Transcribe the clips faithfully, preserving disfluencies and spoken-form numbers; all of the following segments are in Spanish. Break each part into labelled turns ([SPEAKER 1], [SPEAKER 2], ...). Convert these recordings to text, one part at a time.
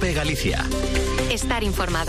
[SPEAKER 1] COPE Galicia.
[SPEAKER 2] Estar informado.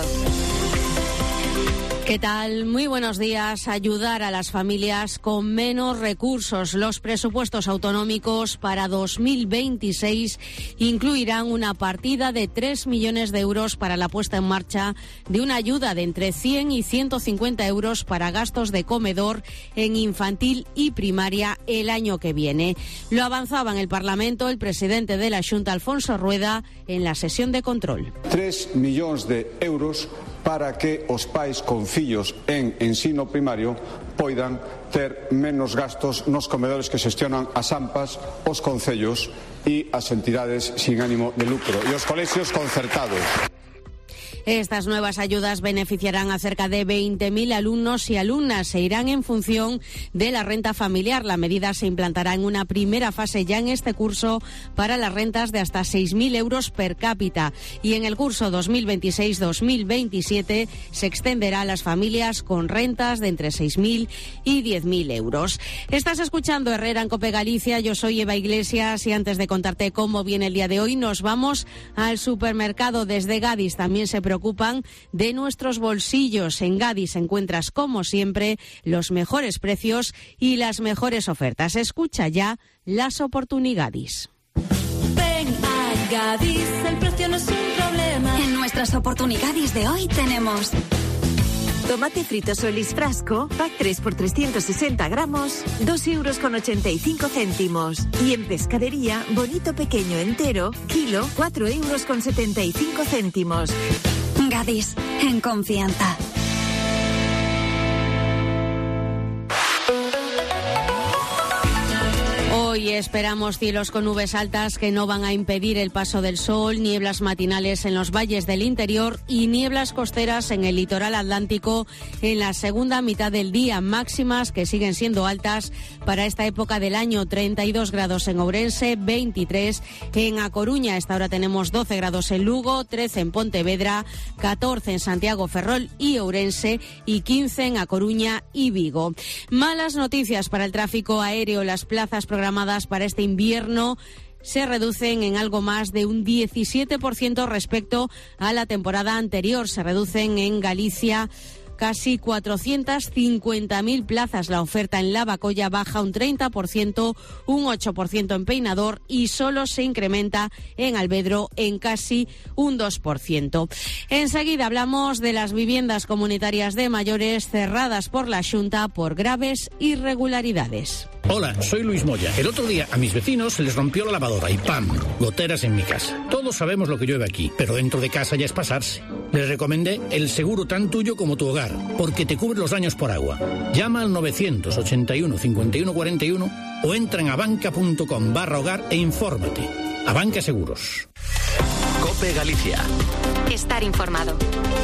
[SPEAKER 3] ¿Qué tal? Muy buenos días. Ayudar a las familias con menos recursos. Los presupuestos autonómicos para dos mil veintiséis incluirán una partida de tres millones de euros para la puesta en marcha de una ayuda de entre cien y ciento cincuenta euros para gastos de comedor en infantil y primaria el año que viene. Lo avanzaba en el Parlamento el presidente de la Xunta, Alfonso Rueda, en la sesión de control.
[SPEAKER 4] Tres millóns de euros para que os pais con fillos en ensino primario poidan ter menos gastos nos comedores que xestionan as AMPAs, os concellos e as entidades sin ánimo de lucro e os colexios concertados.
[SPEAKER 3] Estas nuevas ayudas beneficiarán a cerca de veinte mil alumnos y alumnas. Se irán en función de la renta familiar. La medida se implantará en una primera fase ya en este curso para las rentas de hasta seis mil euros per cápita. Y en el curso dos mil veintiséis dos mil veintisiete se extenderá a las familias con rentas de entre seis mil y diez mil euros. Estás escuchando Herrera en COPE Galicia. Yo soy Eva Iglesias y antes de contarte cómo viene el día de hoy, nos vamos al supermercado. Desde Gadis también se preocupan de nuestros bolsillos. En Gadis encuentras, como siempre, los mejores precios y las mejores ofertas. Escucha ya las oportunidades.
[SPEAKER 5] Ven a Gadis, el precio no es un problema.
[SPEAKER 2] En nuestras oportunidades de hoy tenemos
[SPEAKER 6] tomate frito Solís Frasco, pack tres por trescientos sesenta gramos, dos euros con ochenta y cinco céntimos. Y en pescadería, bonito pequeño entero, kilo, cuatro euros con setenta y cinco céntimos.
[SPEAKER 2] Gadis, en confianza.
[SPEAKER 3] Hoy esperamos cielos con nubes altas que no van a impedir el paso del sol, nieblas matinales en los valles del interior y nieblas costeras en el litoral atlántico en la segunda mitad del día. Máximas que siguen siendo altas para esta época del año. treinta y dos grados en Ourense, veintitrés en A Coruña. A esta hora tenemos doce grados en Lugo, trece en Pontevedra, catorce en Santiago, Ferrol y Ourense y quince en A Coruña y Vigo. Malas noticias para el tráfico aéreo. Las plazas programadas para este invierno se reducen en algo más de un diecisiete por ciento respecto a la temporada anterior. Se reducen en Galicia casi cuatrocientas cincuenta mil plazas. La oferta en Lavacolla baja un treinta por ciento, un ocho por ciento en Peinador y solo se incrementa en Albedro en casi un dos por ciento. Enseguida hablamos de las viviendas comunitarias de mayores cerradas por la Xunta por graves irregularidades.
[SPEAKER 7] Hola, soy Luis Moya. El otro día a mis vecinos se les rompió la lavadora y ¡pam! Goteras en mi casa. Todos sabemos lo que llueve aquí, pero dentro de casa ya es pasarse. Les recomendé el seguro tan tuyo como tu hogar, porque te cubre los daños por agua. Llama al novecientos ochenta y uno cincuenta y uno cuarenta y uno o entra en abanca.com barra hogar e infórmate. Abanca Seguros.
[SPEAKER 1] COPE Galicia.
[SPEAKER 2] estar informado.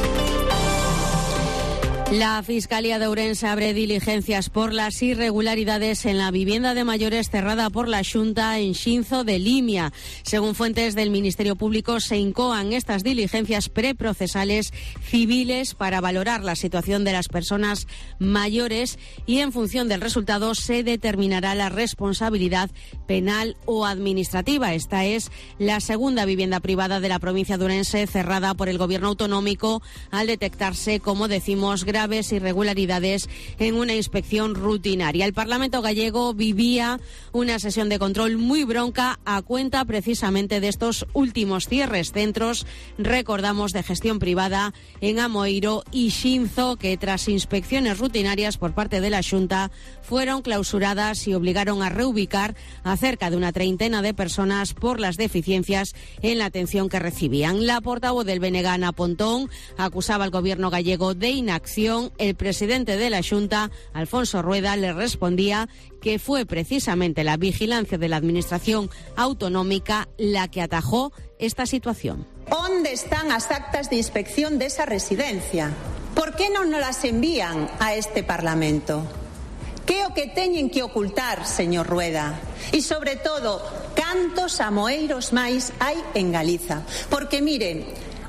[SPEAKER 3] La Fiscalía de Ourense abre diligencias por las irregularidades en la vivienda de mayores cerrada por la Xunta en Xinzo de Limia. Según fuentes del Ministerio Público, se incoan estas diligencias preprocesales civiles para valorar la situación de las personas mayores y en función del resultado se determinará la responsabilidad penal o administrativa. Esta es la segunda vivienda privada de la provincia de Ourense cerrada por el Gobierno autonómico al detectarse, como decimos, graves irregularidades en una inspección rutinaria. El Parlamento gallego vivía una sesión de control muy bronca a cuenta precisamente de estos últimos cierres. Centros, recordamos, de gestión privada en Amoeiro y Xinzo, que tras inspecciones rutinarias por parte de la Xunta fueron clausuradas y obligaron a reubicar a cerca de una treintena de personas por las deficiencias en la atención que recibían. La portavoz del B N G, Ana Pontón, acusaba al Gobierno gallego de inacción. El presidente de la Xunta, Alfonso Rueda, le respondía que fue precisamente la vigilancia de la Administración autonómica la que atajó esta situación.
[SPEAKER 8] ¿Onde están as actas de inspección desa residencia? ¿Por que non nos las envían a este Parlamento? Que o que teñen que ocultar, señor Rueda? E, sobre todo, cantos amoeiros máis hai en Galiza? Porque, miren,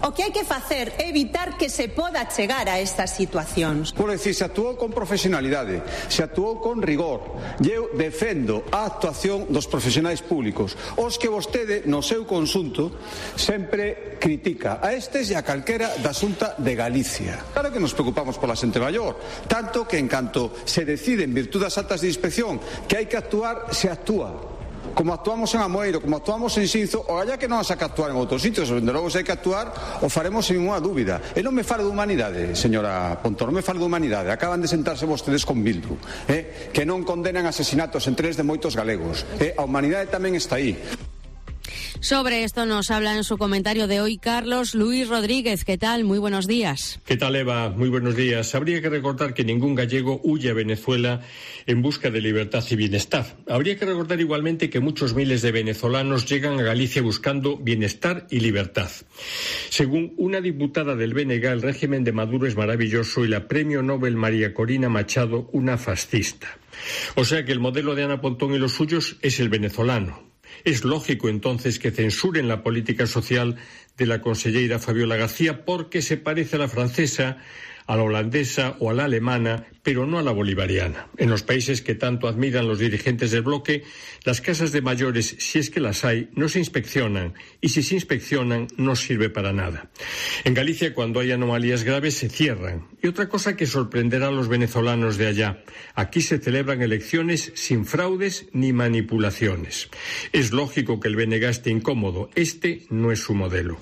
[SPEAKER 8] O que hai que facer é evitar que se poda chegar a estas situacións.
[SPEAKER 4] Por decir, se actuou con profesionalidade, se actuou con rigor, e eu defendo a actuación dos profesionais públicos, os que vostede, no seu consunto, sempre critica a estes e a calquera da Xunta de Galicia. Claro que nos preocupamos pola xente maior, tanto que en canto se decide en virtud das actas de inspección que hai que actuar, se actúa. Como actuamos en Amoeiro, como actuamos en Xinzo, o allá que non vas a que actuar en outros sitios, onde logo se hai que actuar, o faremos sin ninguna dúbida. E non me fale de humanidade, señora Pontón, non me fale de humanidade. Acaban de sentarse vostedes con Bildu, eh, que non condenan asesinatos entre eles de moitos galegos. Eh, a humanidade tamén está aí.
[SPEAKER 3] Sobre esto nos habla en su comentario de hoy Carlos Luis Rodríguez. ¿Qué tal? Muy buenos días.
[SPEAKER 9] ¿Qué tal, Eva? Muy buenos días. Habría que recordar que ningún gallego huye a Venezuela en busca de libertad y bienestar. Habría que recordar igualmente que muchos miles de venezolanos llegan a Galicia buscando bienestar y libertad. Según una diputada del B N G, el régimen de Maduro es maravilloso y la premio Nobel María Corina Machado una fascista. O sea que el modelo de Ana Pontón y los suyos es el venezolano. Es lógico, entonces, que censuren la política social de la conselleira Fabiola García porque se parece a la francesa, a la holandesa o a la alemana, pero no a la bolivariana. En los países que tanto admiran los dirigentes del bloque, las casas de mayores, si es que las hay, no se inspeccionan, y si se inspeccionan, no sirve para nada. En Galicia, cuando hay anomalías graves, se cierran. Y otra cosa que sorprenderá a los venezolanos de allá, aquí se celebran elecciones sin fraudes ni manipulaciones. Es lógico que el B N G esté incómodo. Este no es su modelo.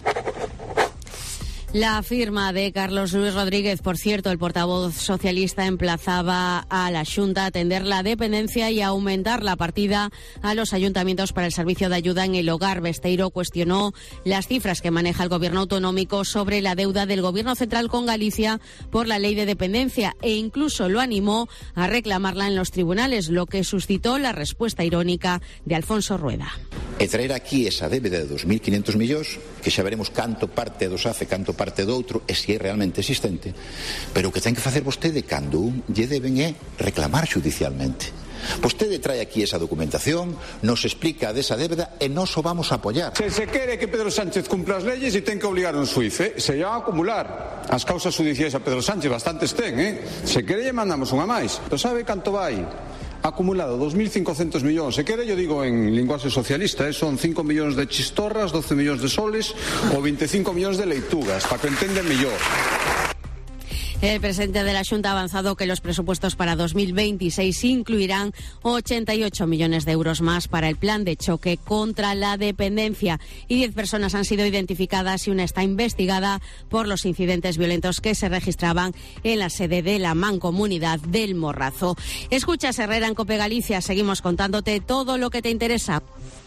[SPEAKER 3] La firma de Carlos Luis Rodríguez, por cierto, el portavoz socialista emplazaba a la Xunta a atender la dependencia y a aumentar la partida a los ayuntamientos para el servicio de ayuda en el hogar. Besteiro cuestionó las cifras que maneja el gobierno autonómico sobre la deuda del gobierno central con Galicia por la ley de dependencia e incluso lo animó a reclamarla en los tribunales, lo que suscitó la respuesta irónica de Alfonso Rueda.
[SPEAKER 10] E traer aquí esa débeda de dos mil quinientos millóns, que xa veremos canto parte dos A F E, canto parte do outro, e se é realmente existente, pero o que ten que facer vostede cando un lle deben é reclamar xudicialmente. Vostede trae aquí esa documentación, nos explica desa débeda e nos o vamos a apoiar.
[SPEAKER 4] Se se quere que Pedro Sánchez cumpla as leyes e ten que obligar un xuiz, eh? Se llaman a acumular as causas judiciais a Pedro Sánchez, bastantes ten, eh? Se quere lle mandamos unha máis. Pero sabe canto vai? Acumulado dos mil cincocentos millóns. Se quere, yo digo en linguaxe socialista, eh, son cinco millóns de chistorras, doce millóns de soles ou veinticinco millóns de leitugas, para que entenden mellor.
[SPEAKER 3] El presidente de la Xunta ha avanzado que los presupuestos para dos mil veintiséis incluirán ochenta y ocho millones de euros más para el plan de choque contra la dependencia y diez personas han sido identificadas y una está investigada por los incidentes violentos que se registraban en la sede de la Mancomunidad del Morrazo. Escuchas Herrera en COPE Galicia, seguimos contándote todo lo que te interesa.